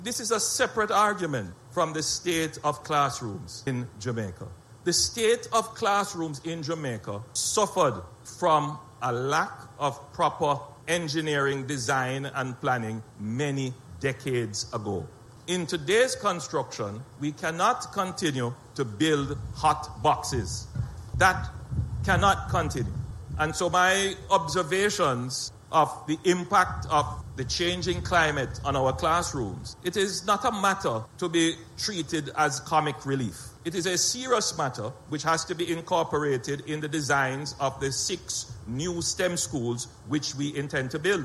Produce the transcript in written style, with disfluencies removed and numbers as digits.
This is a separate argument from the state of classrooms in Jamaica. The state of classrooms in Jamaica suffered from a lack of proper engineering, design, and planning many decades ago. In today's construction, we cannot continue to build hot boxes. That cannot continue. And so my observations of the impact of the changing climate on our classrooms, it is not a matter to be treated as comic relief. It is a serious matter which has to be incorporated in the designs of the 6 new STEM schools which we intend to build.